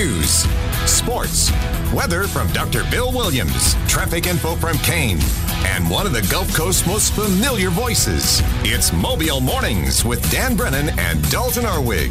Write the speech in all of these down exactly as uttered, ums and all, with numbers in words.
news, sports, weather from Doctor Bill Williams, traffic info from Kane, and one of the Gulf Coast's most familiar voices. It's Mobile Mornings with Dan Brennan and Dalton Arwig.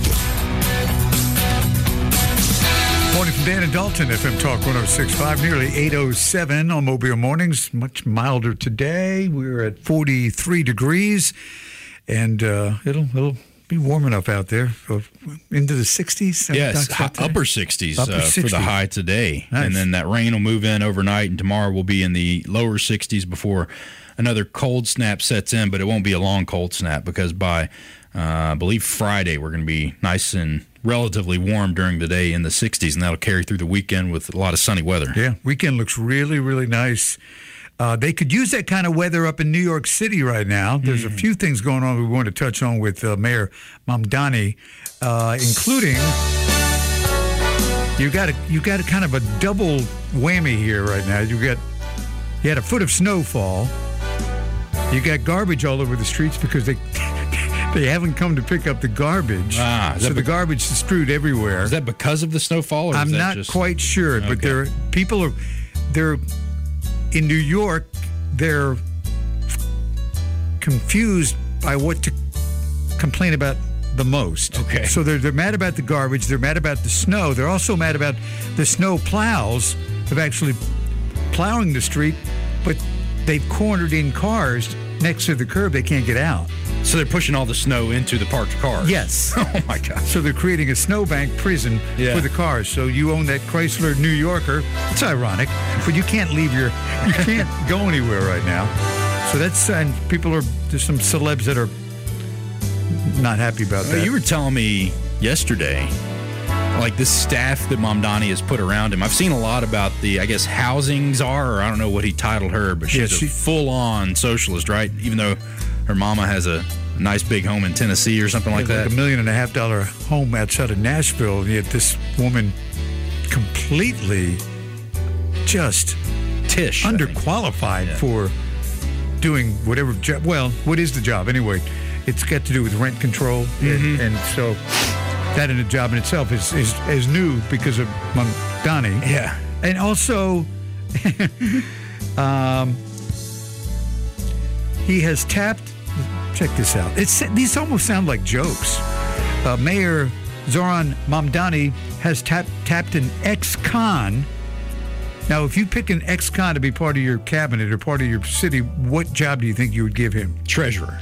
Morning from Dan and Dalton, F M Talk one oh six point five, nearly eight oh seven on Mobile Mornings. Much milder today. We're at forty-three degrees, and uh, it'll it'll be warm enough out there for into the sixties. Yes, upper sixties, upper uh, sixties for the high today. Nice. And then that rain will move in overnight, and tomorrow will be in the lower sixties before another cold snap sets in, but it won't be a long cold snap because by, uh, I believe, Friday we're going to be nice and relatively warm during the day in the sixties, and that'll carry through the weekend with a lot of sunny weather. Yeah, weekend looks really, really nice. Uh, they could use that kind of weather up in New York City right now. There's mm. a few things going on we want to touch on with uh, Mayor Mamdani, uh, including you got a you got a kind of a double whammy here right now. You got you had a foot of snowfall. You got garbage all over the streets because they they haven't come to pick up the garbage. Ah, so be- the garbage is strewed everywhere. Is that because of the snowfall? Or I'm is that not just... quite sure, okay. but there people are they're in New York. They're confused by what to complain about the most. Okay. So they're they're mad about the garbage. They're mad about the snow. They're also mad about the snow plows of actually plowing the street, but they've cornered in cars next to the curb. They can't get out. So they're pushing all the snow into the parked cars? Yes. Oh, my God. So they're creating a snowbank prison yeah. for the cars. So you own that Chrysler New Yorker. It's ironic, but you can't leave your, you can't go anywhere right now. So that's, and people are, there's some celebs that are not happy about that. You were telling me yesterday, like this staff that Mamdani has put around him. I've seen a lot about the, I guess, housing czar, or I don't know what he titled her, but she's yeah, she, a full-on socialist, right? Even though her mama has a nice big home in Tennessee or something like that. Like a million and a half dollar home outside of Nashville, yet this woman completely just Tish, underqualified yeah. for doing whatever job. Well, what is the job anyway? It's got to do with rent control, mm-hmm. and, and so that in a job in itself is is, is new because of Mamdani. Yeah, and also, um, he has tapped. Check this out. It's these almost sound like jokes. Uh, Mayor Zoran Mamdani has tap, tapped an ex-con. Now, if you pick an ex-con to be part of your cabinet or part of your city, what job do you think you would give him? Treasurer.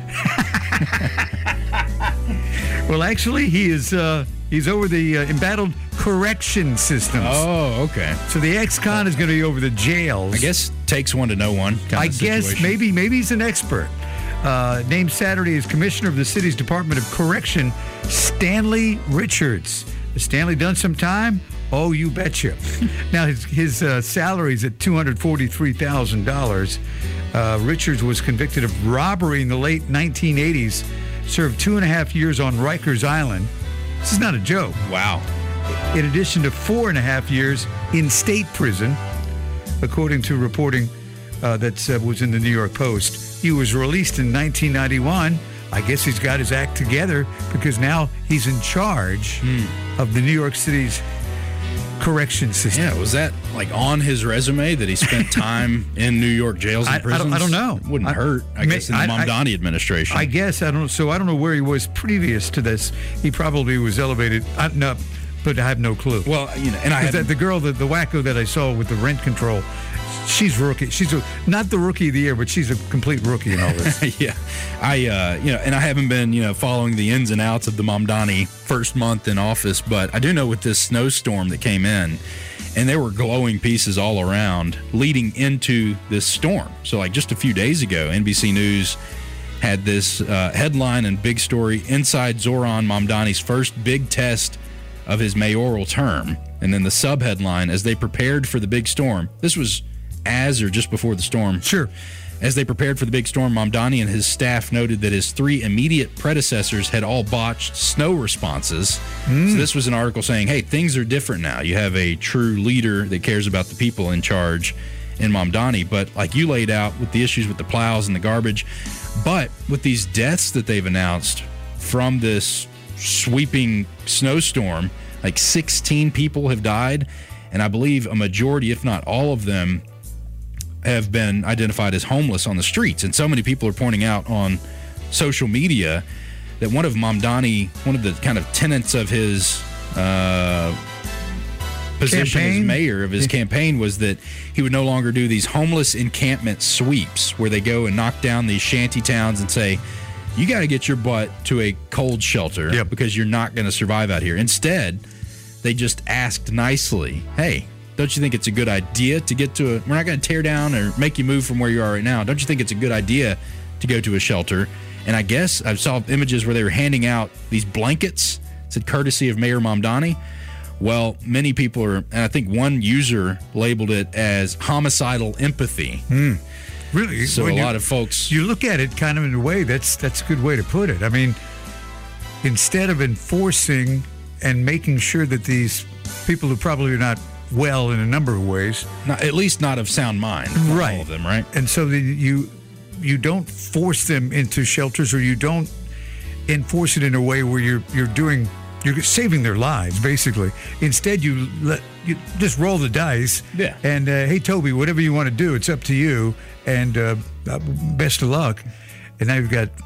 Well, actually, he is uh, he's over the uh, embattled correction systems. Oh, okay. So the ex-con is going to be over the jails. I guess takes one to know one. I of guess situation. maybe maybe he's an expert. Uh, named Saturday as commissioner of the city's Department of Correction, Stanley Richards. Has Stanley done some time? Oh, you betcha. Now, his, his uh, salary is at two hundred forty-three thousand dollars. Uh, Richards was convicted of robbery in the late nineteen eighties, served two and a half years on Rikers Island. This is not a joke. Wow. In addition to four and a half years in state prison, according to reporting uh, that uh, was in the New York Post. He was released in nineteen ninety-one. I guess he's got his act together because now he's in charge hmm. of the New York City's correction system. Yeah, was that like on his resume that he spent time in New York jails and I, prisons? I, don't, I don't know. It wouldn't I, hurt, I may, guess, in the I, Mamdani I, administration. I guess. I don't. So I don't know where he was previous to this. He probably was elevated. I, no, but I have no clue. Well, you know, and I the, the girl, the, the wacko that I saw with the rent control, she's rookie. She's a, not the rookie of the year, but she's a complete rookie in all this. yeah, I uh, you know, and I haven't been you know following the ins and outs of the Mamdani first month in office, but I do know with this snowstorm that came in, and there were glowing pieces all around leading into this storm. So, like just a few days ago, N B C News had this uh, headline and big story: inside Zoran Mamdani's first big test of his mayoral term, and then the sub headline: as they prepared for the big storm. This was as or just before the storm. Sure. As they prepared for the big storm, Mamdani and his staff noted that his three immediate predecessors had all botched snow responses. Mm. So this was an article saying, hey, things are different now. You have a true leader that cares about the people in charge in Mamdani. But like you laid out with the issues with the plows and the garbage, but with these deaths that they've announced from this sweeping snowstorm, Like sixteen people have died, and I believe a majority, if not all of them, have been identified as homeless on the streets. And so many people are pointing out on social media that one of Mamdani, one of the kind of tenets of his uh, position Campaign? as mayor of his campaign was that he would no longer do these homeless encampment sweeps where they go and knock down these shanty towns and say, you got to get your butt to a cold shelter Yep. because you're not going to survive out here. Instead, they just asked nicely, hey, don't you think it's a good idea to get to a, we're not going to tear down or make you move from where you are right now. Don't you think it's a good idea to go to a shelter? And I guess I saw images where they were handing out these blankets, said courtesy of Mayor Mamdani. Well, many people are, and I think one user labeled it as homicidal empathy. Really? So when a you- lot of folks, You look at it kind of in a way, that's that's a good way to put it. I mean, instead of enforcing and making sure that these people who probably are not well in a number of ways, not, at least not of sound mind, not Right. all of them, right? and so that you you don't force them into shelters, or you don't enforce it in a way where you're you're doing you're saving their lives basically. Instead, you let you just roll the dice. Yeah. And uh, hey, Toby, whatever you want to do, it's up to you. And uh, uh, best of luck. And now you've got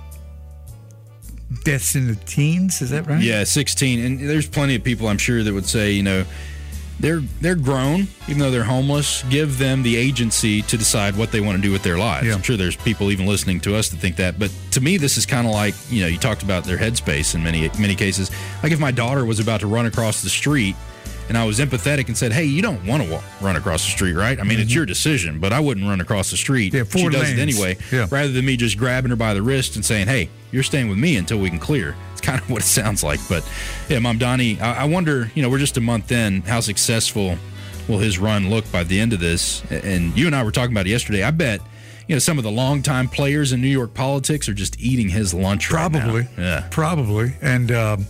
deaths in the teens. Is that right? Yeah, sixteen. And there's plenty of people, I'm sure, that would say, you know, they're they're grown, even though they're homeless. Give them the agency to decide what they want to do with their lives. Yeah. I'm sure there's people even listening to us that think that. But to me, this is kind of like, you know, you talked about their headspace in many many cases. Like if my daughter was about to run across the street and I was empathetic and said, hey, you don't want to walk, run across the street, right? I mean, it's your decision, but I wouldn't run across the street. Yeah, She four does it lanes. anyway, Yeah. rather than me just grabbing her by the wrist and saying, hey, you're staying with me until we can clear. It's kind of what it sounds like. But yeah, Mamdani, I, I wonder, you know, we're just a month in, how successful will his run look by the end of this? And you and I were talking about it yesterday. I bet, you know, some of the longtime players in New York politics are just eating his lunch Probably. right now. Yeah. Probably. And um,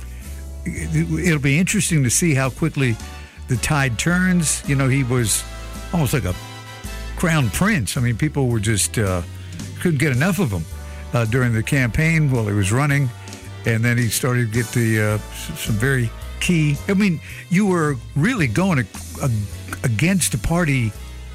it, it'll be interesting to see how quickly the tide turns. You know, he was almost like a crown prince. I mean, people were just uh, couldn't get enough of him uh, during the campaign while he was running. And then he started to get the uh, s- some very key. I mean, you were really going a, a, against the party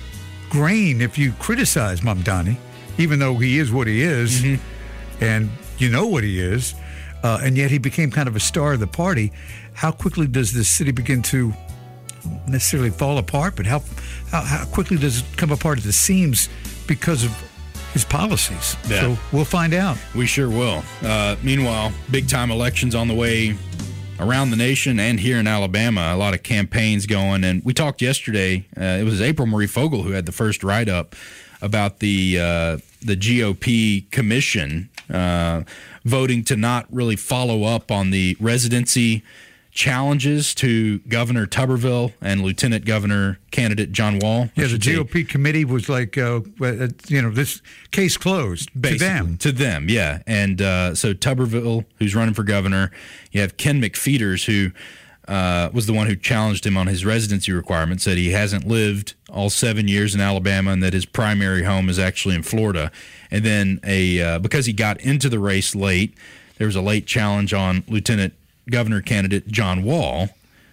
grain if you criticize Mamdani, even though he is what he is, and you know what he is, uh, and yet he became kind of a star of the party. How quickly does this city begin to necessarily fall apart, but how how, how quickly does it come apart at the seams because of his policies? Yeah. So we'll find out. We sure will. Uh, meanwhile, big time elections on the way around the nation and here in Alabama. A lot of campaigns going. And we talked yesterday, uh, it was April Marie Fogel who had the first write-up about the uh, the G O P commission uh, voting to not really follow up on the residency challenges to Governor Tuberville and Lieutenant Governor candidate John Wall. I Yeah, the should say. G O P committee was like, uh, uh, you know, this case closed Basically, to them. To them, yeah. And uh, so Tuberville, who's running for governor, you have Ken McFeeters, who uh, was the one who challenged him on his residency requirement, said he hasn't lived all seven years in Alabama and that his primary home is actually in Florida. And then a uh, because he got into the race late, there was a late challenge on Lieutenant Governor candidate John Wall,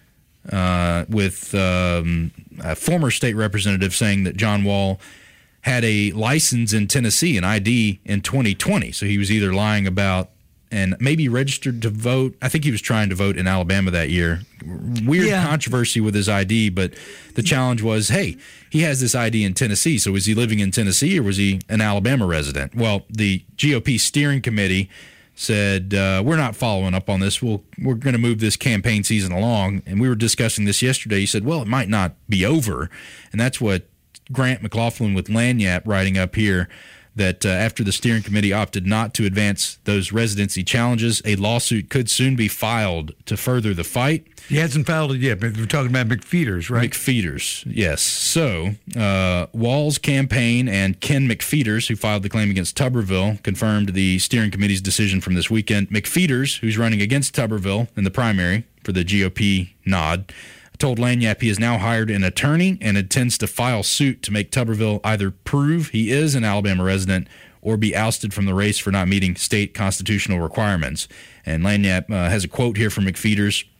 uh, with um, a former state representative saying that John Wall had a license in Tennessee, an I D in twenty twenty. So he was either lying about and maybe registered to vote. I think he was trying to vote in Alabama that year. Weird Yeah. controversy with his I D, but the challenge was, hey, he has this I D in Tennessee. So was he living in Tennessee or was he an Alabama resident? Well, the G O P steering committee said, uh, we're not following up on this. We'll, we're going to move this campaign season along. And we were discussing this yesterday. He said, well, it might not be over. And that's what Grant McLaughlin with Lanyap writing up here, that uh, after the steering committee opted not to advance those residency challenges, a lawsuit could soon be filed to further the fight. He hasn't filed it yet, but we're talking about McFeeters, right? McFeeters, yes. So uh, Wall's campaign and Ken McFeeters, who filed the claim against Tuberville, confirmed the steering committee's decision from this weekend. McFeeters, who's running against Tuberville in the primary for the G O P nod, told Lanyap he has now hired an attorney and intends to file suit to make Tuberville either prove he is an Alabama resident or be ousted from the race for not meeting state constitutional requirements. And Lanyap uh, has a quote here from McFeeters.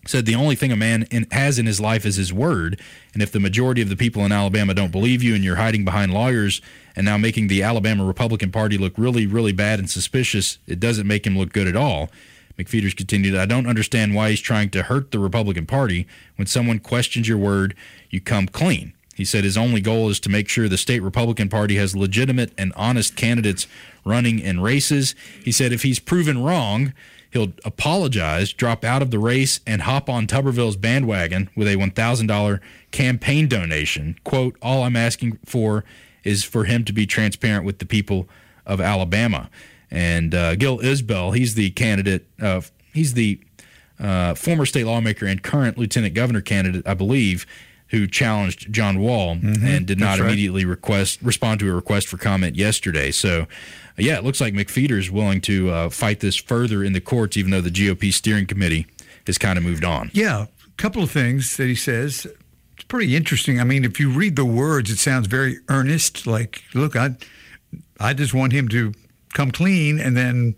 said the only thing a man in, has in his life is his word, and if the majority of the people in Alabama don't believe you and you're hiding behind lawyers and now making the Alabama Republican Party look really, really bad and suspicious, it doesn't make him look good at all. McFeeters continued, I don't understand why he's trying to hurt the Republican Party. When someone questions your word, you come clean. He said his only goal is to make sure the state Republican Party has legitimate and honest candidates running in races. He said if he's proven wrong, he'll apologize, drop out of the race, and hop on Tuberville's bandwagon with a one thousand dollars campaign donation. Quote, all I'm asking for is for him to be transparent with the people of Alabama. And uh, Gil Isbell, he's the candidate, uh, he's the uh, former state lawmaker and current lieutenant governor candidate, I believe, who challenged John Wall mm-hmm. and did not That's immediately right. request respond to a request for comment yesterday. So, yeah, it looks like McFeeters is willing to uh, fight this further in the courts, even though the G O P steering committee has kind of moved on. Yeah, a couple of things that he says. It's pretty interesting. I mean, if you read the words, it sounds very earnest. Like, look, I, I just want him to come clean, and then,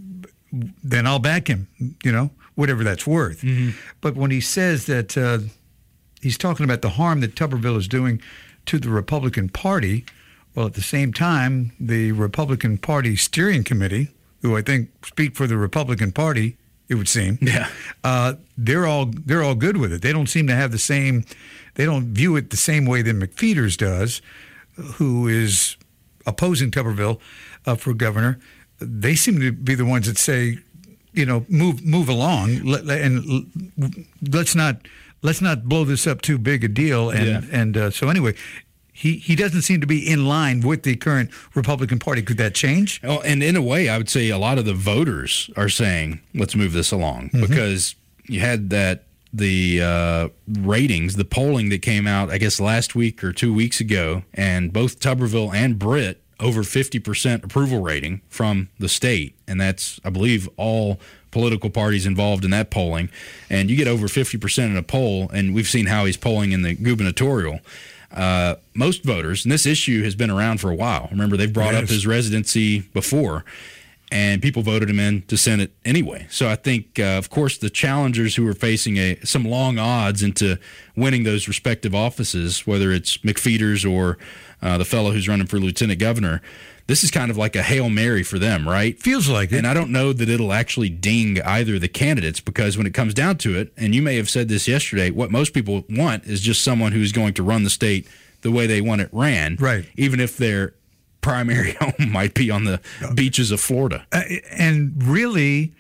then I'll back him. You know, whatever that's worth. Mm-hmm. But when he says that uh, he's talking about the harm that Tuberville is doing to the Republican Party. Well, at the same time, the Republican Party steering committee, who I think speak for the Republican Party, it would seem, yeah, uh, they're all they're all good with it. They don't seem to have the same, they don't view it the same way that McFeeters does, who is opposing Tuberville uh, for governor. They seem to be the ones that say, you know, move move along, let, and let's not let's not blow this up too big a deal. And yeah. and uh, so anyway. He he doesn't seem to be in line with the current Republican Party. Could that change? Oh, and in a way, I would say a lot of the voters are saying, let's move this along. Mm-hmm. Because you had that, the uh, ratings, the polling that came out, I guess, last week or two weeks ago, and both Tuberville and Britt over fifty percent approval rating from the state. And that's, I believe, all political parties involved in that polling. And you get over fifty percent in a poll, and we've seen how he's polling in the gubernatorial. Uh, most voters, and this issue has been around for a while. Remember, they've brought yes. up his residency before, and people voted him in to Senate anyway. So I think, uh, of course, the challengers who are facing a some long odds into winning those respective offices, whether it's McFeeters or uh, the fellow who's running for lieutenant governor, this is kind of like a Hail Mary for them, right? Feels like it. And I don't know that it'll actually ding either of the candidates, because when it comes down to it, and you may have said this yesterday, what most people want is just someone who's going to run the state the way they want it ran, right? Even if their primary home might be on the beaches of Florida. Uh, and really,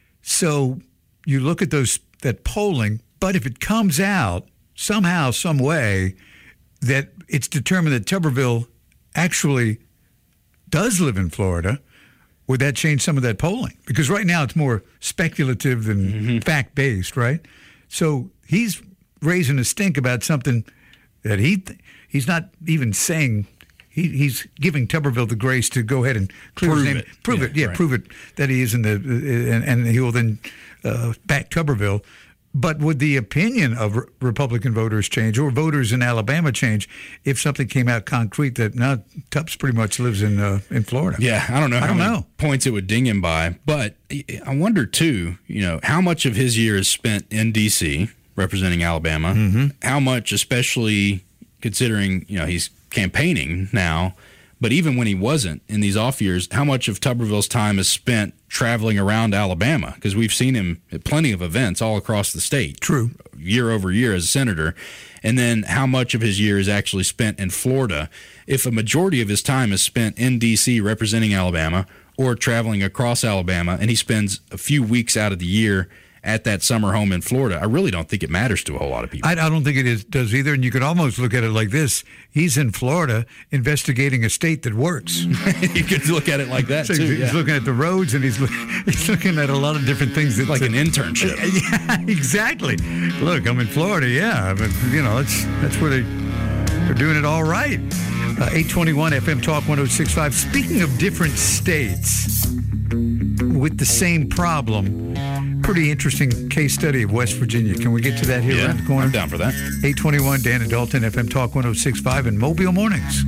so you look at those that polling, but if it comes out somehow, some way, that it's determined that Tuberville actually does live in Florida, would that change some of that polling? Because right now it's more speculative than mm-hmm. fact-based, right? So he's raising a stink about something that he th- he's not even saying. He, he's giving Tuberville the grace to go ahead and clear prove his name. It. Prove yeah, it. Yeah, right. prove it that he is in the, uh, and, and he will then uh, back Tuberville. But would the opinion of re- Republican voters change, or voters in Alabama change, if something came out concrete that now Tubbs pretty much lives in uh, in Florida? Yeah, I don't know I how don't many know. points it would ding him by, but I wonder too, you know, how much of his year is spent in D C representing Alabama? Mm-hmm. How much, especially considering, you know, he's campaigning now, but even when he wasn't in these off years, how much of Tuberville's time is spent traveling around Alabama? Because we've seen him at plenty of events all across the state. True. Year over year as a senator. And then how much of his year is actually spent in Florida? If a majority of his time is spent in D C representing Alabama or traveling across Alabama, and he spends a few weeks out of the year at that summer home in Florida, I really don't think it matters to a whole lot of people. I, I don't think it is, does either. And you could almost look at it like this. He's in Florida investigating a state that works. You could look at it like that, so too. He's yeah. looking at the roads, and he's, he's looking at a lot of different things. That, like an internship. Yeah, exactly. Look, I'm in Florida, yeah. But, you know, that's, that's where they, they're doing it all right. Uh, eight twenty-one F M Talk one oh six point five. Speaking of different states with the same problem, pretty interesting case study of West Virginia. Can we get to that here yeah, around the corner? I'm down for that. eight twenty-one, Dan and Dalton, F M Talk one oh six point five and Mobile Mornings.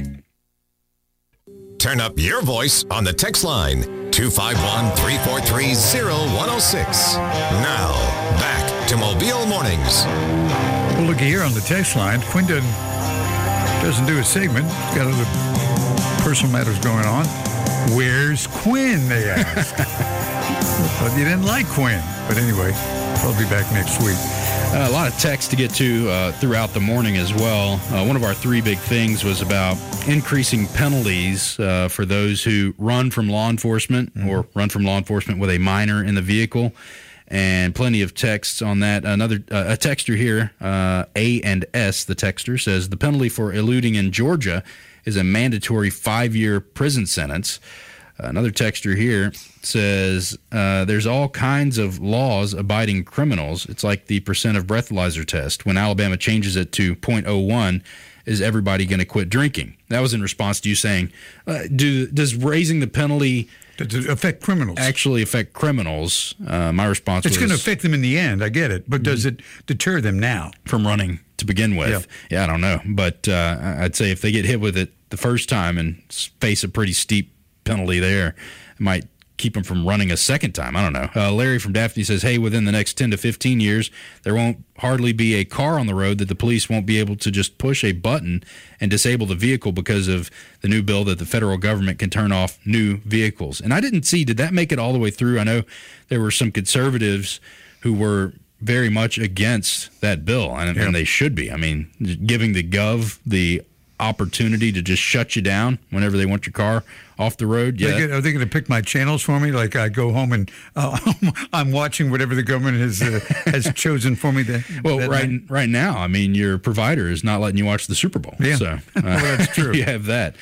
Turn up your voice on the text line, two five one, three four three, oh one oh six. Now, back to Mobile Mornings. Well, looky here on the text line. Quinn doesn't, doesn't do a segment. He's got other personal matters going on. Where's Quinn, they ask. Well, you didn't like Quinn. But anyway, I'll be back next week. Uh, a lot of text to get to uh, throughout the morning as well. Uh, one of our three big things was about increasing penalties uh, for those who run from law enforcement mm-hmm. or run from law enforcement with a minor in the vehicle. And plenty of texts on that. Another uh, a texter here, uh, A and S, the texter, says the penalty for eluding in Georgia is a mandatory five-year prison sentence. Another texter here says uh, there's all kinds of laws abiding criminals. It's like the percent of breathalyzer test. When Alabama changes it to point oh one, is everybody going to quit drinking? That was in response to you saying, uh, do does raising the penalty Does it affect criminals? actually affect criminals? Uh, my response It's was... going to affect them in the end. I get it. But does it deter them now? From running to begin with? Yeah, yeah I don't know. But uh, I'd say if they get hit with it the first time and face a pretty steep penalty there, it might keep them from running a second time. I don't know. Uh, Larry from Daphne says, hey, within the next ten to fifteen years, there won't hardly be a car on the road that the police won't be able to just push a button and disable the vehicle because of the new bill that the federal government can turn off new vehicles. And I didn't see, did that make it all the way through? I know there were some conservatives who were very much against that bill, and, yeah. and they should be. I mean, giving the gov the opportunity to just shut you down whenever they want your car off the road. Yeah, they get, are they going to pick my channels for me? Like I go home and uh, I'm watching whatever the government has uh, has chosen for me. That, well, that right night? right now, I mean, your provider is not letting you watch the Super Bowl. Yeah, so, uh, well, that's true. You have that.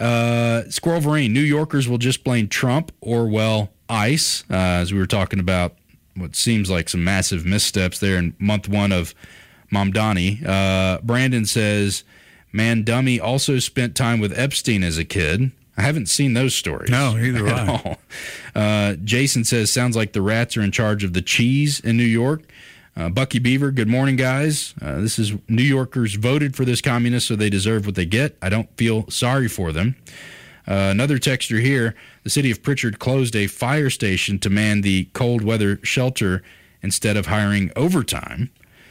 Uh, Squirrel Vereen, New Yorkers will just blame Trump or well ICE, uh, as we were talking about what seems like some massive missteps there in month one of Mamdani. Uh, Brandon says, man, dummy also spent time with Epstein as a kid. I haven't seen those stories. No, either at I. all. Uh, Jason says, sounds like the rats are in charge of the cheese in New York. Uh, Bucky Beaver, good morning, guys. Uh, this is New Yorkers voted for this communist, so they deserve what they get. I don't feel sorry for them. Uh, another texter here, the city of Pritchard closed a fire station to man the cold weather shelter instead of hiring overtime.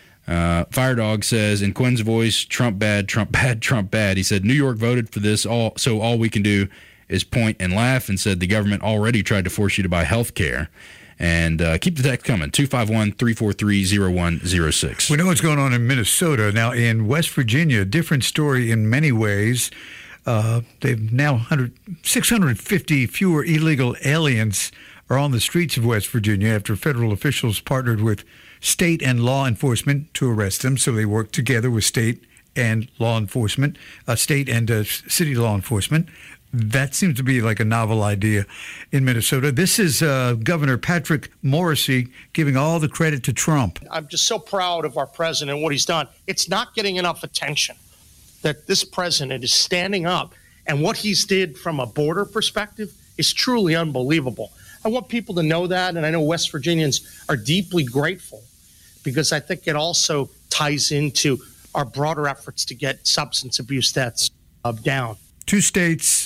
Uh, Fire Dog says, in Quinn's voice, Trump bad, Trump bad, Trump bad. He said, New York voted for this, all so all we can do is point and laugh, and said the government already tried to force you to buy health care. And uh, keep the text coming, two five one, three four three, zero one zero six. We know what's going on in Minnesota. Now, in West Virginia, different story in many ways. Uh, they've now one hundred, six hundred fifty fewer illegal aliens are on the streets of West Virginia after federal officials partnered with state and law enforcement to arrest them. So they work together with state and law enforcement, uh, state and uh, city law enforcement. That seems to be like a novel idea in Minnesota. This is uh, Governor Patrick Morrisey giving all the credit to Trump. I'm just so proud of our president and what he's done. It's not getting enough attention that this president is standing up, and what he's did from a border perspective is truly unbelievable. I want people to know that, and I know West Virginians are deeply grateful, because I think it also ties into our broader efforts to get substance abuse deaths uh, down. Two states,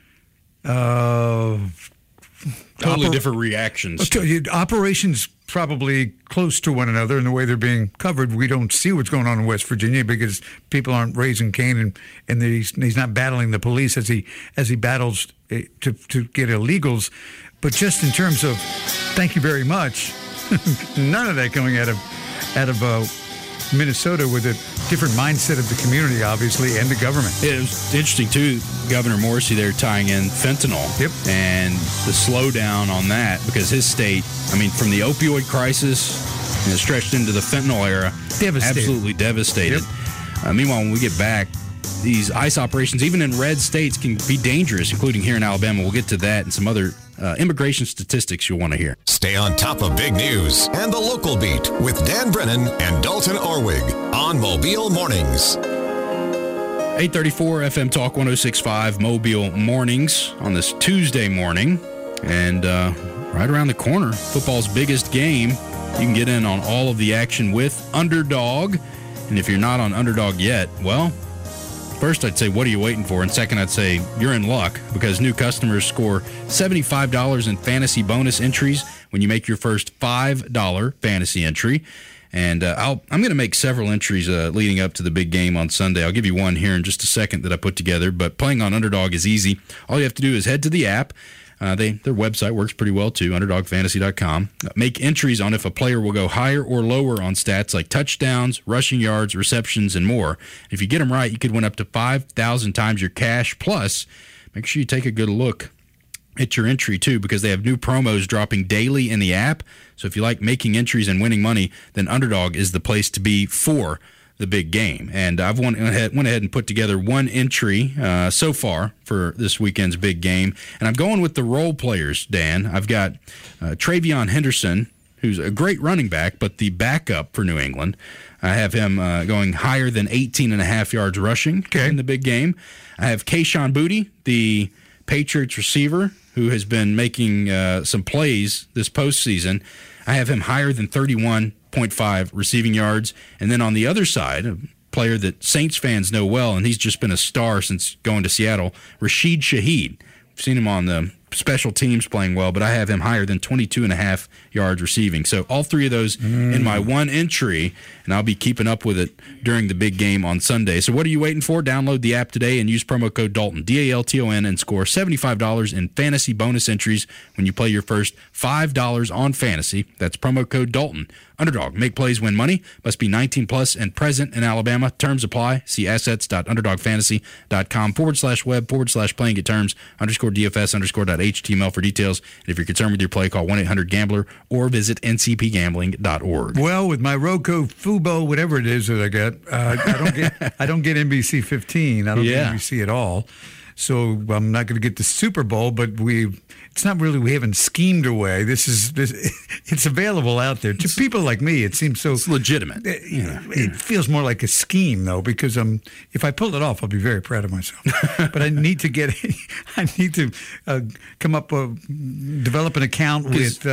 uh, totally oper- different reactions. Operations probably close to one another in the way they're being covered. We don't see what's going on in West Virginia because people aren't raising Cain, and, and he's, he's not battling the police as he as he battles to, to get illegals. But just in terms of thank you very much, none of that coming out of out of uh, Minnesota, with a different mindset of the community, obviously, and the government. It was interesting, too, Governor Morrisey there tying in fentanyl. Yep. And the slowdown on that, because his state, I mean, from the opioid crisis, you know, stretched into the fentanyl era, Devastated. absolutely devastated. Yep. Uh, meanwhile, when we get back, these ICE operations, even in red states, can be dangerous, including here in Alabama. We'll get to that and some other uh, immigration statistics you'll want to hear. Stay on top of big news and the local beat with Dan Brennan and Dalton Orwig on Mobile Mornings. eight thirty-four F M Talk one oh six point five Mobile Mornings on this Tuesday morning. And uh, right around the corner, football's biggest game. You can get in on all of the action with Underdog. And if you're not on Underdog yet, well, first, I'd say, what are you waiting for? And second, I'd say you're in luck, because new customers score seventy-five dollars in fantasy bonus entries when you make your first five dollars fantasy entry. And uh, I'll, I'm going to make several entries uh, leading up to the big game on Sunday. I'll give you one here in just a second that I put together. But playing on Underdog is easy. All you have to do is head to the app. Uh, they Their website works pretty well, too, underdog fantasy dot com. Make entries on if a player will go higher or lower on stats like touchdowns, rushing yards, receptions, and more. If you get them right, you could win up to five thousand times your cash. Plus, make sure you take a good look at your entry, too, because they have new promos dropping daily in the app. So if you like making entries and winning money, then Underdog is the place to be for the big game. And I've went ahead, went ahead and put together one entry uh, so far for this weekend's big game. And I'm going with the role players, Dan. I've got uh, Travion Henderson, who's a great running back, but the backup for New England. I have him uh, going higher than eighteen and a half yards rushing okay. in the big game. I have Kayshon Boutte, the Patriots receiver, who has been making uh, some plays this postseason. I have him higher than thirty-one point five receiving yards. And then on the other side, a player that Saints fans know well, and he's just been a star since going to Seattle, Rashid Shaheed. We've seen him on the special teams playing well, but I have him higher than twenty-two and a half yards receiving. So all three of those mm. in my one entry, and I'll be keeping up with it during the big game on Sunday. So what are you waiting for? Download the app today and use promo code Dalton, D A L T O N, and score seventy-five dollars in fantasy bonus entries when you play your first five dollars on fantasy. That's promo code Dalton. Underdog, make plays, win money. Must be nineteen plus and present in Alabama. Terms apply. See assets.underdogfantasy.com forward slash web forward slash playing at terms underscore DFS underscore dot H T M L for details. And if you're concerned with your play, call one eight hundred gambler or visit N C P gambling dot org. Well, with my Roku, Fubo, whatever it is that I get, uh, I don't get I don't get N B C fifteen. I don't yeah. get N B C at all. So I'm not going to get the Super Bowl, but we it's not really, we haven't schemed away. This is, this, it's available out there. To people like me, it seems so... It's legitimate. It, yeah. it feels more like a scheme, though, because um, if I pull it off, I'll be very proud of myself. But I need to get, I need to uh, come up, uh, develop an account with...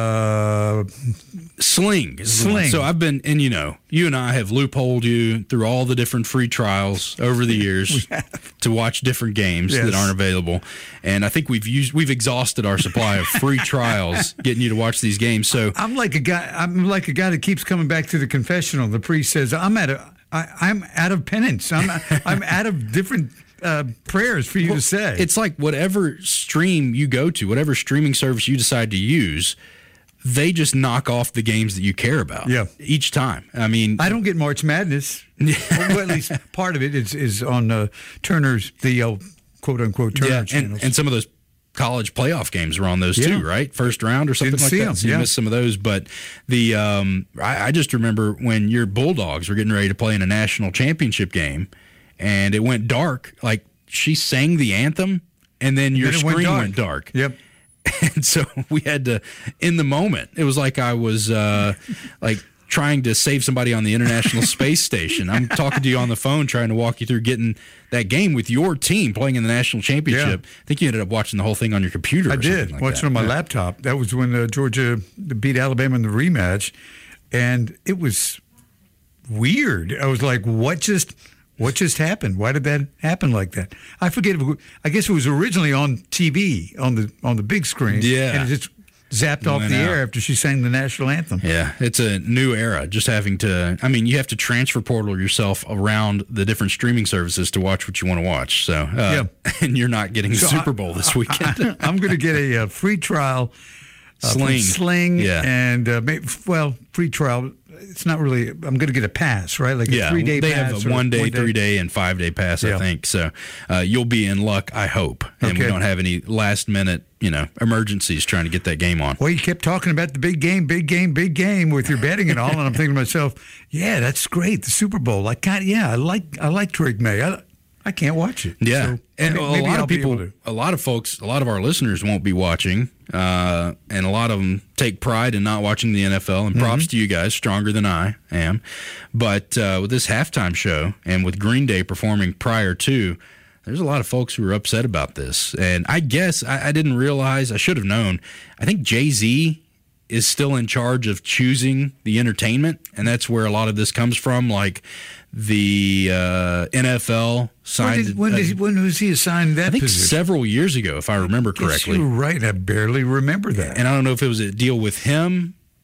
Uh, Sling. Sling. So I've been, and you know, you and I have loopholed you through all the different free trials over the years to watch different games yes. that aren't available. And I think we've used, we've exhausted our supply of free trials getting you to watch these games. So I'm like a guy, I'm like a guy that keeps coming back to the confessional. The priest says, I'm at a, I, I'm out of penance. I'm, I'm out of different Uh, prayers for you well, to say. It's like whatever stream you go to, whatever streaming service you decide to use, they just knock off the games that you care about yeah. each time. I mean, I don't get March Madness. Well, at least part of it is, is on uh, Turner's, the uh, quote-unquote Turner yeah, channels. And, and some of those college playoff games were on those yeah. too, right? First round or something Didn't like see that. them, So you yeah. missed some of those. But the um, I, I just remember when your Bulldogs were getting ready to play in a national championship game, and it went dark, like, she sang the anthem, and then your then screen went dark. went dark. Yep. And so we had to, in the moment, it was like I was uh, like trying to save somebody on the International Space Station. I'm talking to you on the phone, trying to walk you through getting that game with your team playing in the national championship. Yeah. I think you ended up watching the whole thing on your computer. I or did, like watching that. on my yeah. laptop. That was when uh, Georgia beat Alabama in the rematch, and it was weird. I was like, what just... What just happened? Why did that happen like that? I forget. If it, I guess it was originally on T V on the on the big screen. Yeah, and it just zapped off the out. air after she sang the national anthem. Yeah, it's a new era. Just having to. I mean, you have to transfer portal yourself around the different streaming services to watch what you want to watch. So, uh, yeah. and you're not getting so Super Bowl I, this weekend. I, I'm going to get a, a free trial. Uh, Sling, Sling, yeah, and uh, maybe, well, free trial. It's not really. I'm going to get a pass, right? Like a yeah, three day. They pass have a one day, one day, three day, and five day pass. Yeah. I think so. Uh, you'll be in luck, I hope, and okay. we don't have any last minute, you know, emergencies trying to get that game on. Well, you kept talking about the big game, big game, big game with your betting and all, and I'm thinking to myself, yeah, that's great. The Super Bowl. I can't. Yeah, I like. I like Drake May. I, I can't watch it. Yeah, so and maybe, a maybe lot I'll of people, to. a lot of folks, a lot of our listeners won't be watching, uh, and a lot of them take pride in not watching the N F L. And props mm-hmm. to you guys, stronger than I am. But uh, with this halftime show and with Green Day performing prior to, there's a lot of folks who are upset about this. And I guess I, I didn't realize, I should have known. I think Jay-Z is still in charge of choosing the entertainment, and that's where a lot of this comes from. Like the uh, N F L signed. When, did, when, uh, did, when was he assigned that I think position? several years ago, if I remember correctly. Yes, you're right. I barely remember that. And I don't know if it was a deal with him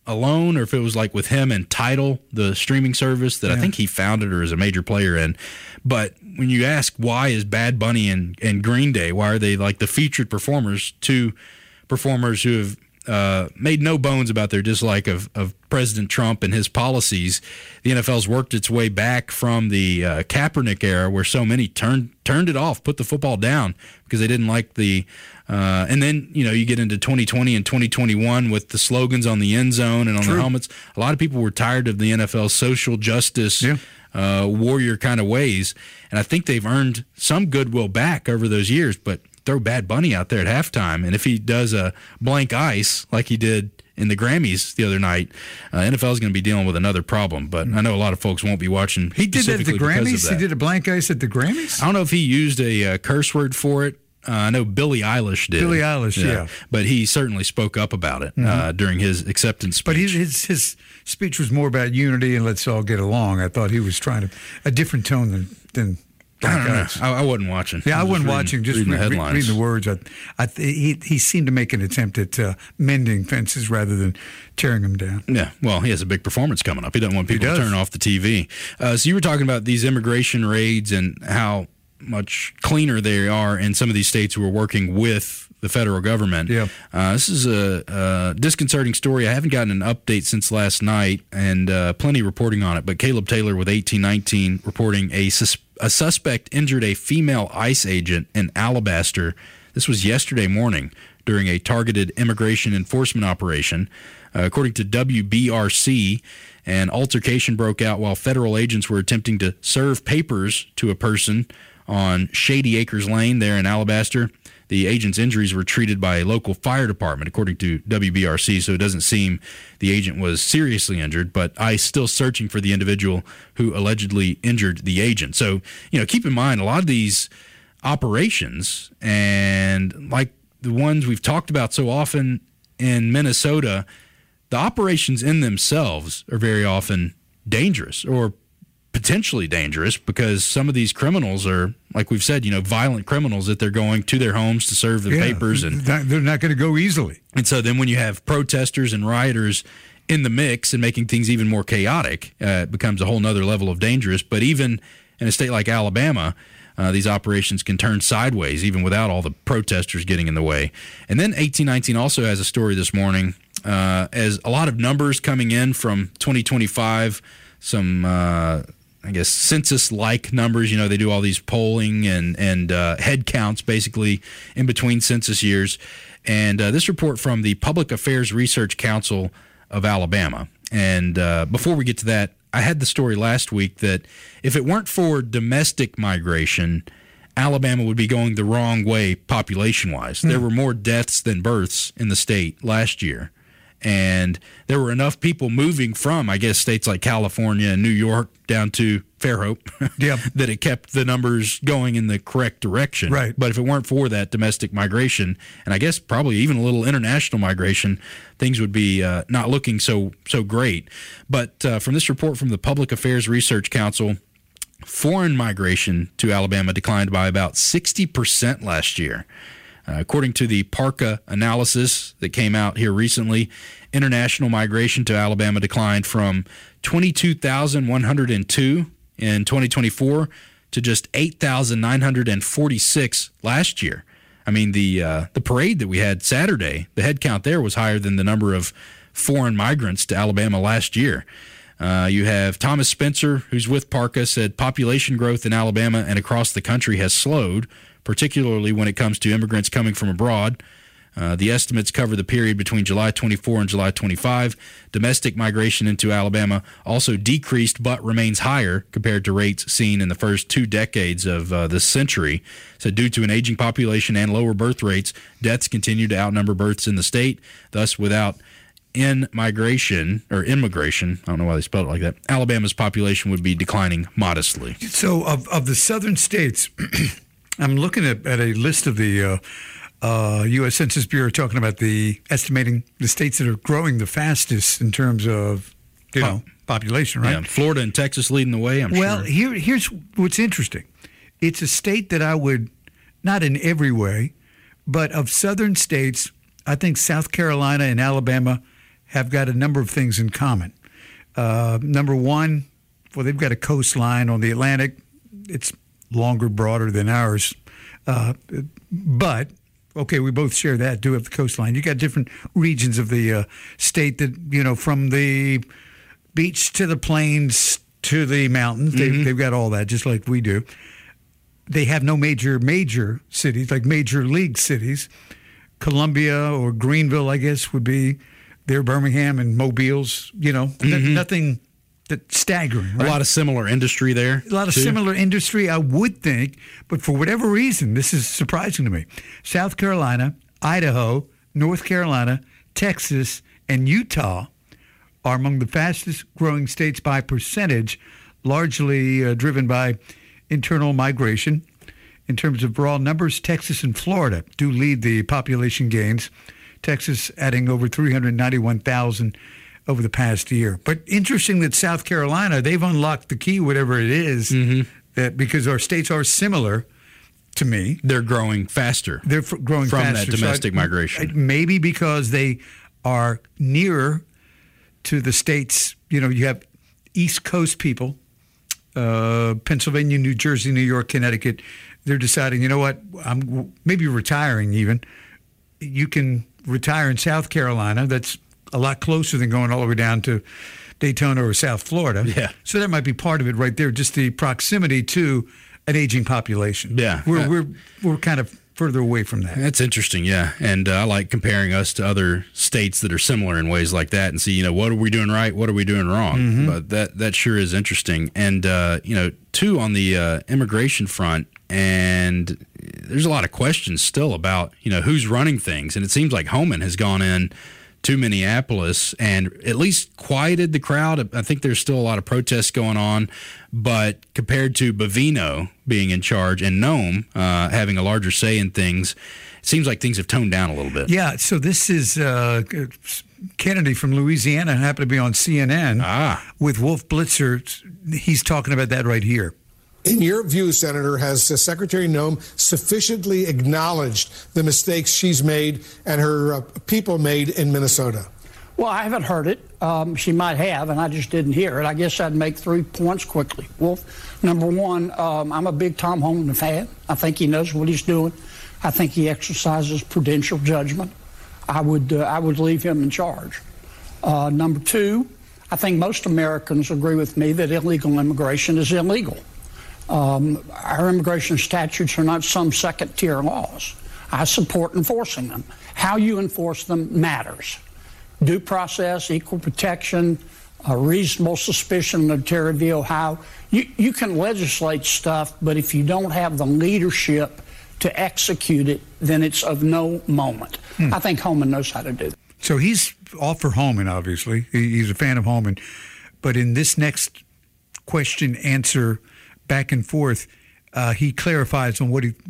alone or if it was like with him and Tidal, the streaming service that yeah. I think he founded or is a major player in. But when you ask why is Bad Bunny and, and Green Day, why are they like the featured performers, two performers who have uh, made no bones about their dislike of, of President Trump and his policies. The N F L's worked its way back from the uh, Kaepernick era where so many turned turned it off, put the football down because they didn't like the uh, and then, you know, you get into twenty twenty and twenty twenty-one with the slogans on the end zone and on True. the helmets. A lot of people were tired of the N F L's social justice yeah. uh, warrior kind of ways, and I think they've earned some goodwill back over those years, but throw Bad Bunny out there at halftime, and if he does a blank ice like he did in the Grammys the other night, uh, N F L is going to be dealing with another problem. But I know a lot of folks won't be watching. He did that at the Grammys? He did a blank ice at the Grammys? I don't know if he used a uh, curse word for it. Uh, I know Billie Eilish did. Billie Eilish, yeah. yeah. But he certainly spoke up about it mm-hmm. uh, during his acceptance speech. But his, his his speech was more about unity and let's all get along. I thought he was trying to a different tone than than. I don't know. I, I wasn't watching. Yeah, I, I wasn't reading, watching. Just reading re- the headlines. reading the words. I, I th- he he seemed to make an attempt at uh, mending fences rather than tearing them down. Yeah, well, he has a big performance coming up. He doesn't want people to turn off the T V. Uh, so you were talking about these immigration raids and how much cleaner they are in some of these states who are working with the federal government. Yeah. Uh, this is a, a disconcerting story. I haven't gotten an update since last night, and uh, plenty reporting on it. But Caleb Taylor with eighteen nineteen reporting a sus- a suspect injured a female ICE agent in Alabaster. This was yesterday morning during a targeted immigration enforcement operation. Uh, according to W B R C, an altercation broke out while federal agents were attempting to serve papers to a person on Shady Acres Lane there in Alabaster. The agent's injuries were treated by a local fire department, according to W B R C, so it doesn't seem the agent was seriously injured, but ICE still searching for the individual who allegedly injured the agent. So, you know, keep in mind, a lot of these operations, and like the ones we've talked about so often in Minnesota, the operations in themselves are very often dangerous or potentially dangerous because some of these criminals are, like we've said, you know, violent criminals that they're going to their homes to serve their yeah, papers. And they're not going to go easily. And so then when you have protesters and rioters in the mix and making things even more chaotic, uh, it becomes a whole nother level of dangerous. But even in a state like Alabama, uh, these operations can turn sideways even without all the protesters getting in the way. And then eighteen nineteen also has a story this morning uh, as a lot of numbers coming in from twenty twenty-five, some uh I guess, census-like numbers. You know, they do all these polling and, and uh, head counts, basically, in between census years. And uh, this report from the Public Affairs Research Council of Alabama. And uh, before we get to that, I had the story last week that if it weren't for domestic migration, Alabama would be going the wrong way population-wise. Mm. There were more deaths than births in the state last year. And there were enough people moving from, I guess, states like California and New York down to Fairhope yep. that it kept the numbers going in the correct direction. Right. But if it weren't for that domestic migration, and I guess probably even a little international migration, things would be uh, not looking so so great. But uh, from this report from the Public Affairs Research Council, foreign migration to Alabama declined by about sixty percent last year. Uh, according to the PARCA analysis that came out here recently, international migration to Alabama declined from twenty-two thousand one hundred two in twenty twenty-four to just eight thousand nine hundred forty-six last year. I mean, the uh, the parade that we had Saturday, the head count there was higher than the number of foreign migrants to Alabama last year. Uh, you have Thomas Spencer, who's with PARCA, said population growth in Alabama and across the country has slowed, particularly when it comes to immigrants coming from abroad. Uh, the estimates cover the period between July twenty-four and July twenty-five. Domestic migration into Alabama also decreased but remains higher compared to rates seen in the first two decades of uh, this century. So due to an aging population and lower birth rates, deaths continue to outnumber births in the state. Thus, without in-migration, or immigration, I don't know why they spelled it like that, Alabama's population would be declining modestly. So of, of the southern states, I'm looking at, at a list of the uh, uh, U S Census Bureau talking about the estimating the states that are growing the fastest in terms of, you know, population, right? Yeah, Florida and Texas leading the way, I'm well, sure. Well, here, here's what's interesting. It's a state that I would, not in every way, but of southern states, I think South Carolina and Alabama have got a number of things in common. Uh, number one, well, they've got a coastline on the Atlantic. It's longer, broader than ours. Uh, but, okay, we both share that, do have the coastline. You got different regions of the uh, state that, you know, from the beach to the plains to the mountains. Mm-hmm. They've, they've got all that, just like we do. They have no major, major cities, like major league cities. Columbia or Greenville, I guess, would be there. Birmingham and Mobile's, you know, mm-hmm. n- nothing that's staggering. Right? A lot of similar industry there. A lot of too. similar industry, I would think. But for whatever reason, this is surprising to me. South Carolina, Idaho, North Carolina, Texas, and Utah are among the fastest growing states by percentage, largely uh, driven by internal migration. In terms of raw numbers, Texas and Florida do lead the population gains. Texas adding over three hundred ninety-one thousand over the past year. But interesting that South Carolina, they've unlocked the key, whatever it is, mm-hmm. that because our states are similar to me. They're growing faster. They're f- growing from faster. that domestic so I, migration. I, maybe because they are nearer to the states. You know, you have East Coast people, uh, Pennsylvania, New Jersey, New York, Connecticut. They're deciding, you know what, I'm maybe retiring even. You can retire in South Carolina. That's a lot closer than going all the way down to Daytona or South Florida. Yeah. So that might be part of it right there, just the proximity to an aging population. Yeah. We're, uh, we're, we're kind of further away from that. That's interesting, yeah. And uh, I like comparing us to other states that are similar in ways like that and see, you know, what are we doing right? What are we doing wrong? Mm-hmm. But that, that sure is interesting. And, uh, you know, two, on the uh, immigration front, and there's a lot of questions still about, you know, who's running things. And it seems like Homan has gone in to Minneapolis and at least quieted the crowd. I think there's still a lot of protests going on, but compared to Bavino being in charge and Noem uh, having a larger say in things, it seems like things have toned down a little bit. Yeah, so this is uh, Kennedy from Louisiana, happened to be on C N N ah. with Wolf Blitzer. He's talking about that right here. In your view, Senator, has uh, Secretary Noem sufficiently acknowledged the mistakes she's made and her uh, people made in Minnesota? Well, I haven't heard it. Um, she might have, and I just didn't hear it. I guess I'd make three points quickly. Wolf, number one, um, I'm a big Tom Homan fan. I think he knows what he's doing. I think he exercises prudential judgment. I would, uh, I would leave him in charge. Uh, number two, I think most Americans agree with me that illegal immigration is illegal. Um, our immigration statutes are not some second-tier laws. I support enforcing them. How you enforce them matters. Due process, equal protection, a reasonable suspicion of terror v. Ohio. You, you can legislate stuff, but if you don't have the leadership to execute it, then it's of no moment. Hmm. I think Homan knows how to do that. So he's all for Homan, obviously. He's a fan of Homan. But in this next question, answer, back and forth, uh, he clarifies on what he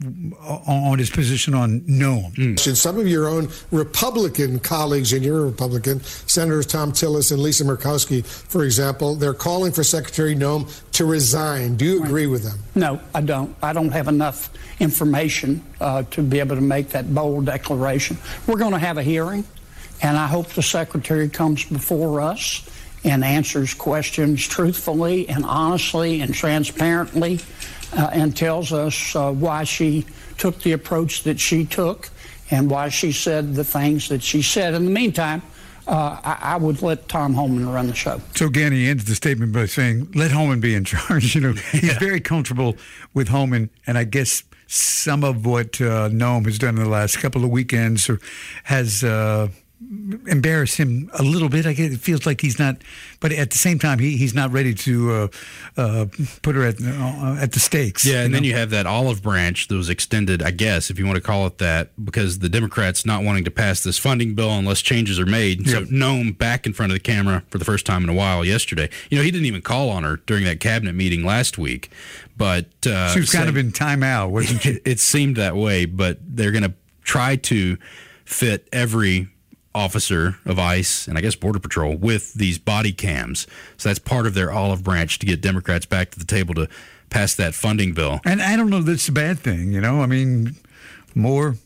on his position on Noem. Mm. Some of your own Republican colleagues, and you're a Republican, Senators Tom Tillis and Lisa Murkowski, for example, they're calling for Secretary Noem to resign. Do you agree with them? No, I don't. I don't have enough information uh, to be able to make that bold declaration. We're going to have a hearing, and I hope the Secretary comes before us and answers questions truthfully and honestly and transparently, uh, and tells us uh, why she took the approach that she took and why she said the things that she said. In the meantime, uh, I, I would let Tom Homan run the show. So again, he ends the statement by saying, let Homan be in charge. You know, he's yeah. very comfortable with Homan, and I guess some of what uh, Noem has done in the last couple of weekends or has uh, embarrass him a little bit. I guess it feels like he's not, but at the same time, he, he's not ready to uh, uh, put her at uh, at the stakes. Yeah, and you then know? you have that olive branch that was extended, I guess, if you want to call it that, because the Democrats not wanting to pass this funding bill unless changes are made. Yep. So Noem back in front of the camera for the first time in a while yesterday. You know, he didn't even call on her during that cabinet meeting last week, but uh, she was kind so, of in timeout, wasn't she? It, it seemed that way, but they're going to try to fit every officer of ICE and I guess Border Patrol with these body cams. So that's part of their olive branch to get Democrats back to the table to pass that funding bill. And I don't know that's a bad thing, you know. I mean, more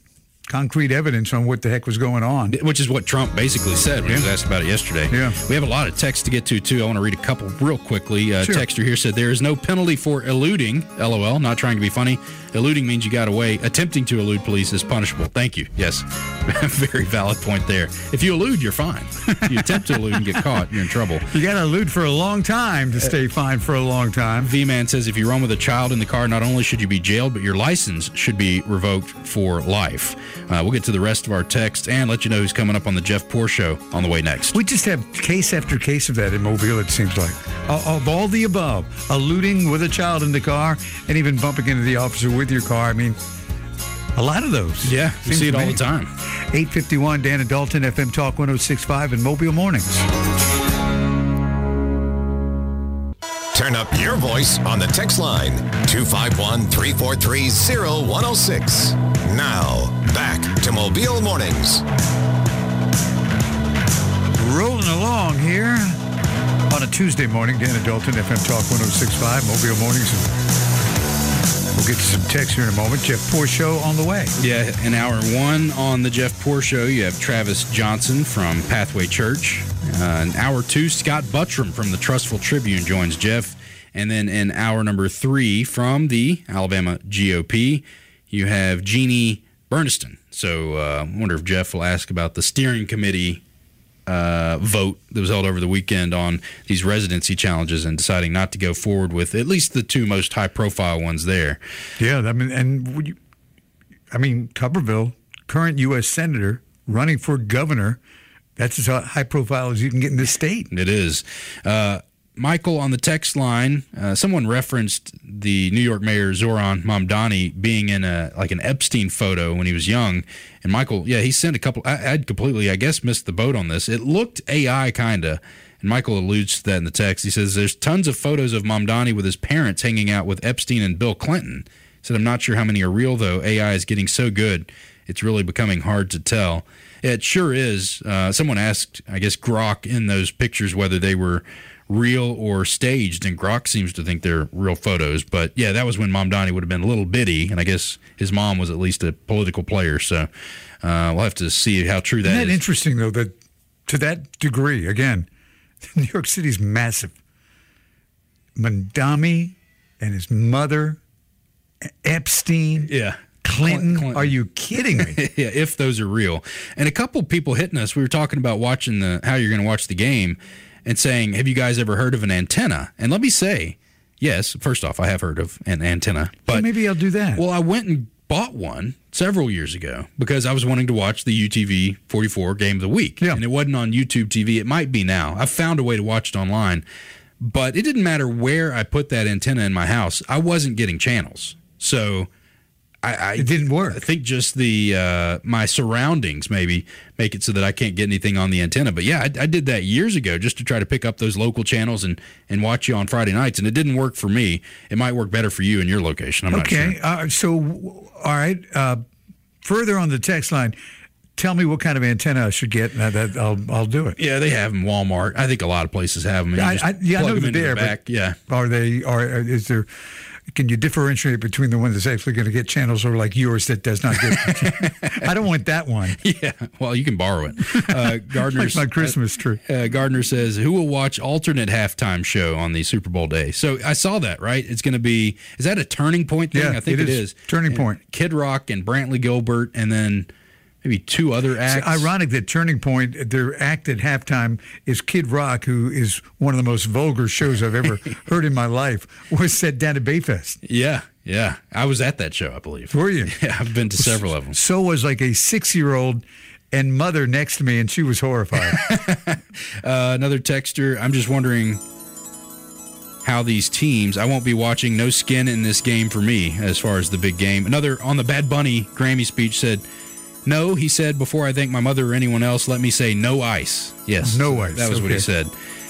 concrete evidence on what the heck was going on. Which is what Trump basically said when yeah. he was asked about it yesterday. Yeah. We have a lot of texts to get to, too. I want to read a couple real quickly. Uh, sure. Texter here said, there is no penalty for eluding, LOL, not trying to be funny. Eluding means you got away. Attempting to elude police is punishable. Thank you. Yes. Very valid point there. If you elude, you're fine. If you attempt to elude and get caught, you're in trouble. You got to elude for a long time to stay fine for a long time. V-Man says, if you run with a child in the car, not only should you be jailed, but your license should be revoked for life. Uh, we'll get to the rest of our text and let you know who's coming up on the Jeff Poor Show on the way next. We just have case after case of that in Mobile, it seems like. Of all the above, eluding with a child in the car and even bumping into the officer with your car. I mean, a lot of those. Yeah, you see it all the time. eight fifty-one, Dan and Dalton, F M Talk one oh six point five and Mobile Mornings. Turn up your voice on the text line, two five one, three four three, oh one oh six. Now, back to Mobile Mornings. Rolling along here on a Tuesday morning, Dan and Dalton, F M Talk one oh six point five, Mobile Mornings. We'll get to some text here in a moment. Jeff Poor Show on the way. Yeah, in hour one on the Jeff Poor Show, you have Travis Johnson from Pathway Church. Uh, in hour two, Scott Buttram from the Trustful Tribune joins Jeff. And then in hour number three, from the Alabama G O P, you have Jeannie Berniston. So uh, I wonder if Jeff will ask about the steering committee uh, vote that was held over the weekend on these residency challenges and deciding not to go forward with at least the two most high-profile ones there. Yeah, I mean, and would you, I mean, Tuberville, current U S senator, running for governor. That's as high profile as you can get in this state. It is. Uh, Michael on the text line, uh, someone referenced the New York Mayor Zoran Mamdani being in a like an Epstein photo when he was young. And Michael, yeah, he sent a couple. I, I'd completely, I guess, missed the boat on this. It looked A I kind of. And Michael alludes to that in the text. He says there's tons of photos of Mamdani with his parents hanging out with Epstein and Bill Clinton. He said, I'm not sure how many are real, though. A I is getting so good, it's really becoming hard to tell. It sure is. Uh, someone asked, I guess, Grok in those pictures whether they were real or staged, and Grok seems to think they're real photos. But, yeah, that was when Mamdani would have been a little bitty, and I guess his mom was at least a political player. So uh, we'll have to see how true that Isn't is. Isn't that interesting, though, that to that degree, again, New York City's massive. Mamdani and his mother, Epstein. Yeah. Clinton, Clinton. Are you kidding me? Yeah, if those are real. And a couple people hitting us, we were talking about watching the how you're going to watch the game and saying, have you guys ever heard of an antenna? And let me say, yes, first off, I have heard of an antenna. But well, maybe I'll do that. Well, I went and bought one several years ago because I was wanting to watch the U T V forty-four Game of the Week. Yeah. And it wasn't on YouTube T V. It might be now. I found a way to watch it online. But it didn't matter where I put that antenna in my house. I wasn't getting channels. So I, I, it didn't work. I think just the uh, my surroundings maybe make it so that I can't get anything on the antenna. But yeah, I, I did that years ago just to try to pick up those local channels and, and watch you on Friday nights, and it didn't work for me. It might work better for you in your location. I'm okay. not sure. Uh, so, all right. Uh, further on the text line, tell me what kind of antenna I should get, and that I'll I'll do it. Yeah, they have them. Walmart. I think a lot of places have them. You I, just I, yeah, I know plug them they're into there. the back. But yeah. Are they? Are is there? Can you differentiate between the one that's actually going to get channels or like yours that does not get? I don't want that one. Yeah, well, you can borrow it. Uh, Gardner's like my Christmas tree. Uh, Gardner says, "Who will watch alternate halftime show on the Super Bowl day?" So I saw that. Right, it's going to be. Is that a Turning Point thing? Yeah, I think it it is. is. Turning and Point. Kid Rock and Brantley Gilbert, and then maybe two other acts. It's ironic that Turning Point, their act at halftime is Kid Rock, who is one of the most vulgar shows I've ever heard in my life, was set down at Bayfest. Yeah, yeah. I was at that show, I believe. Were you? Yeah, I've been to several of them. So was like a six-year-old and mother next to me, and she was horrified. uh, another texter, I'm just wondering how these teams, I won't be watching no skin in this game for me as far as the big game. Another on the Bad Bunny Grammy speech said, no, he said, before I thank my mother or anyone else, let me say no ice. Yes. No ice. That was okay. What he said.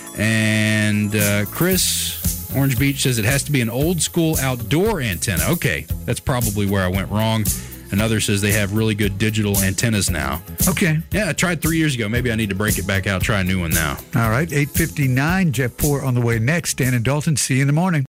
And uh, Chris, Orange Beach, says it has to be an old school outdoor antenna. Okay, that's probably where I went wrong. Another says they have really good digital antennas now. Okay. Yeah, I tried three years ago. Maybe I need to break it back out, try a new one now. All right, eight fifty-nine, Jeff Poor on the way next. Dan and Dalton, see you in the morning.